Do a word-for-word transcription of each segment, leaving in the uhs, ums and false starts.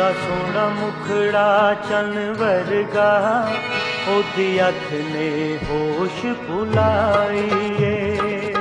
ਉਹਦਾ ਸੋਹਣਾ ਮੁਖੜਾ ਚੰਨ ਵਰਗਾ, ਉਹਦੀ ਅੱਖ ਨੇ ਹੋਸ਼ ਭੁਲਾਈ ਏ।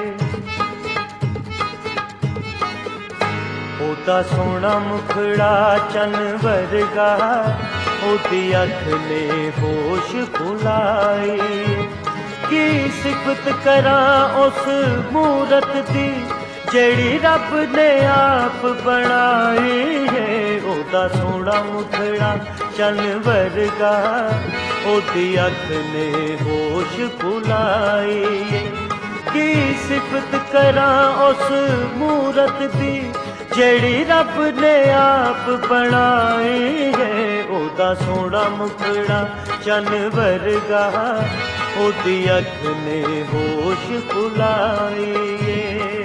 ਉਹਦਾ ਸੋਹਣਾ ਮੁਖੜਾ ਚੰਨ ਵਰਗਾ, ਉਹਦੀ ਅੱਖ ਨੇ ਹੋਸ਼ ਭੁਲਾਈ। ਕੀ ਸਿਫਤ ਕਰਾਂ ਉਸ ਮੂਰਤ ਦੀ, ਜਿਹੜੀ ਰੱਬ ਨੇ ਆਪ ਬਣਾਈ ਏ। ਉਹਦਾ ਸੋਹਣਾ ਮੁਖੜਾ ਚੰਨ ਵਰਗਾ, ਉਹਦੀ ਅੱਖ ਨੇ ਹੋਸ਼ ਭੁਲਾਈ ਏ। ਕੀ ਸਿਫਤ ਕਰਾਂ ਉਸ ਮੂਰਤ ਦੀ, ਜਿਹੜੀ ਰੱਬ ਨੇ ਆਪ ਬਣਾਈ ਏ। ਉਹਦਾ ਸੋਹਣਾ ਮੁਖੜਾ ਚੰਨ ਵਰਗਾ, ਉਹਦੀ ਅੱਖ ਨੇ ਹੋਸ਼ ਭੁਲਾਈ ਏ।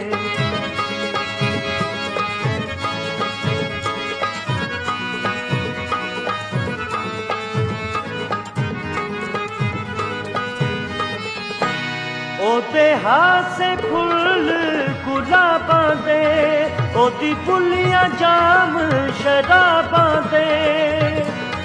ਉਹਦੇ ਹਾਸੇ ਫੁੱਲ ਗੁਲਾਬਾਂ ਦੇ, ਉਹਦੀ ਬੁੱਲੀਆਂ ਜਾਮ ਸ਼ਰਾਬਾਂ ਦੇ।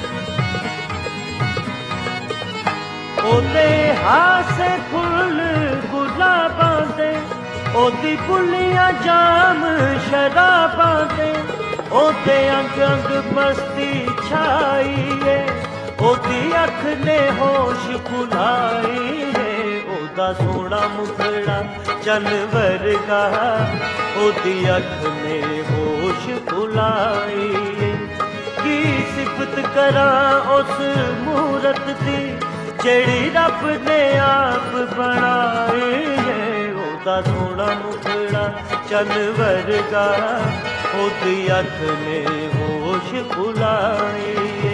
ਉਹਦੇ ਹਾਸੇ ਫੁੱਲ ਗੁਲਾਬਾਂ ਦੇ, ਉਹਦੀ ਬੁੱਲੀਆਂ ਜਾਮ ਸ਼ਰਾਬਾਂ ਦੇ। ਉਹਦੇ ਅੰਗ ਅੰਗ ਮਸਤੀ ਛਾਈ ਏ, ਉਹਦੀ ਅੱਖ ਨੇ ਹੋਸ਼ ਭੁਲਾਈ ਏ। ਉਹਦਾ ਸੋਹਣਾ ਮੁਖੜਾ ਚੰਨ ਵਰਗਾ, ਉਹਦੀ ਅੱਖ ਨੇ ਹੋਸ਼ ਭੁਲਾਈ ਏ। ਕੀ ਸਿਫਤ ਕਰਾਂ ਉਸ ਮੂਰਤ ਦੀ, ਜਿਹੜੀ ਰੱਬ ਨੇ ਆਪ ਬਣਾਈ ਏ। ਉਹਦਾ ਸੋਹਣਾ ਮੁਖੜਾ ਚੰਨ ਵਰਗਾ, ਉਹਦੀ ਅੱਖ ਨੇ ਹੋਸ਼ ਭੁਲਾਈ ਏ।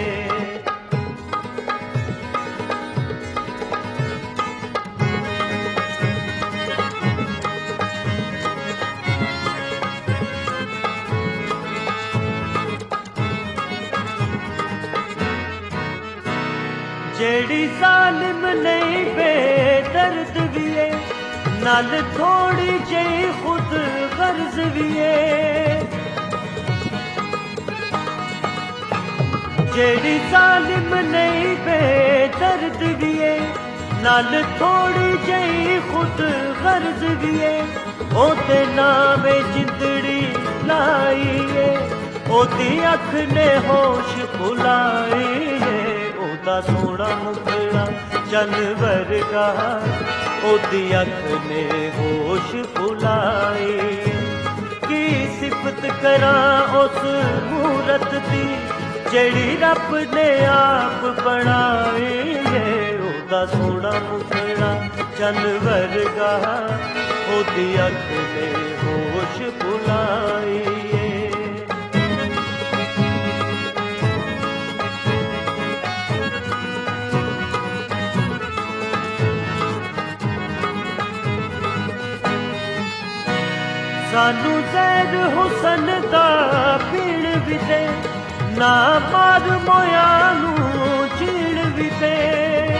ਜਿਹੜੀ ਜ਼ਾਲਿਮ ਨਹੀਂ ਬੇਦਰਦ ਵੀ ਏ, ਨਾਲ ਥੋੜੀ ਜਿਹੀ ਖੁਦ ਗਰਜ਼ ਵੀ ਏ। ਜਿਹੜੀ ਜ਼ਾਲਿਮ ਨਹੀਂ ਬੇਦਰਦ ਵੀ ਏ, ਨਾਲ ਥੋੜੀ ਜਿਹੀ ਖੁਦ ਗਰਜ਼ ਵੀ ਏ। ਉਹਦੇ ਨਾਮੇ ਜਿੰਦੜੀ ਲਾਈ ਏ, ਉਹਦੀ ਅੱਖ ਨੇ ਹੋਸ਼ ਭੁਲਾਈ ਏ। ਉਹਦਾ ਸੋਹਣਾ ਮੁਖੜਾ ਚੰਨ ਵਰਗਾ, ਉਹਦੀ ਅੱਖ ਨੇ ਹੋਸ਼ ਭੁਲਾਈ। ਕੀ ਸਿਫਤ ਕਰਾਂ ਉਸ ਮੂਰਤ ਦੀ, ਜਿਹੜੀ ਰੱਬ ਨੇ ਆਪ ਬਣਾਈ ਏ। ਉਹਦਾ ਸੋਹਣਾ ਮੁਖੜਾ ਚੰਨ ਵਰਗਾ, ਉਹਦੀ ਅੱਖ ਨੇ ਹੋਸ਼ ਭੁਲਾਈ ਏ। ਸਾਨੂੰ ਜ਼ੈਦ ਹੁਸਨ ਦਾ ਪੀਣ ਵੀ ਦੇ, ਨਾ ਮਾਰ ਮੋਇਆ ਨੂੰ ਚੀਣ ਵੀ ਦੇ।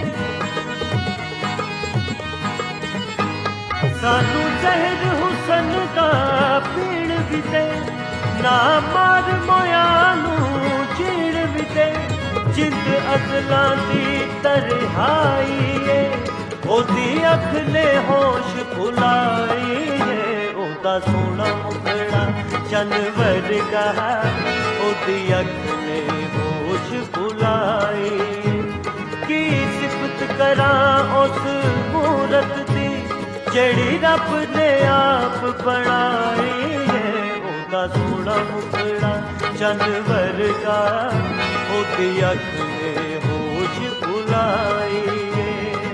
ਸਾਨੂੰ ਜ਼ੈਦ ਹੁਸਨ ਦਾ ਪੀਣ ਵੀ ਦੇ, ਨਾ ਮਾਰ ਮੋਇਆ ਨੂੰ ਚੀਣ ਵੀ ਦੇ। ਜਿੰਦ ਅਸਲਾਂ ਦੀ ਤਰਹਾਈ ਏ, ਉਹਦੀ ਅੱਖ ਨੇ ਹੋਸ਼ ਭੁਲਾਈ ਏ। ਉਹਦਾ ਸੋਹਣਾ ਮੁਖੜਾ ਚੰਨ ਵਰਗਾ, ਉਹਦੀ ਅੱਖ ਨੇ ਹੋਸ਼ ਭੁਲਾਈ। ਕੀ ਸਿਫਤ ਕਰਾਂ ਉਸ ਮੂਰਤ ਦੀ, ਜਿਹੜੀ ਰੱਬ ਨੇ ਆਪ ਬਣਾਈ ਏ। ਉਹਦਾ ਸੋਹਣਾ ਮੁਖੜਾ ਚੰਨ ਵਰਗਾ, ਉਹਦੀ ਅੱਖ ਨੇ ਹੋਸ਼ ਭੁਲਾਈ ਏ।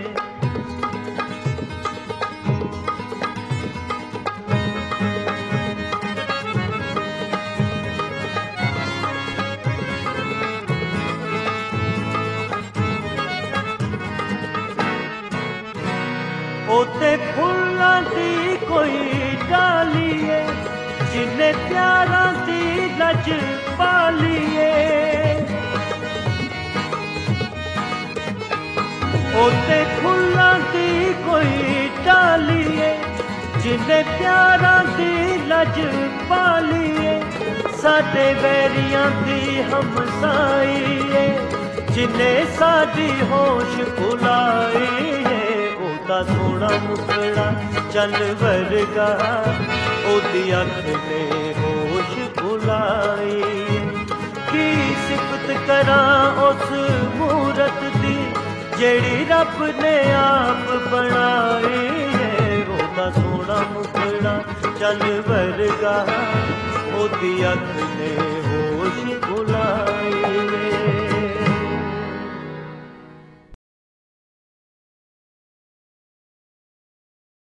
ਉਹਦੇ ਫੁੱਲਾਂ ਦੀ ਕੋਈ ਡਾਲੀ ਏ, ਜਿੰਨੇ ਪਿਆਰਾਂ ਦੀ ਲੱਜ ਪਾਲੀ ਏ। ਉਹਦੇ ਫੁੱਲਾਂ ਦੀ ਕੋਈ ਡਾਲੀ ਏ, ਜਿੰਨੇ ਪਿਆਰਾਂ ਦੀ ਲੱਜ ਪਾਲੀ ਏ। साडे वैरियां दी हमसाई है, जिन्ने साडी होश भुलाई है। ओदा सोना मुखड़ा चल वर्गा, ओदी अख ने होश भुलाई। की सिफत करा उस मूरत दी, जेड़ी रब ने आप बनाई है। ओदा सोना मुखड़ा चल वर्गा, ओदी अख ने होश भुलाई।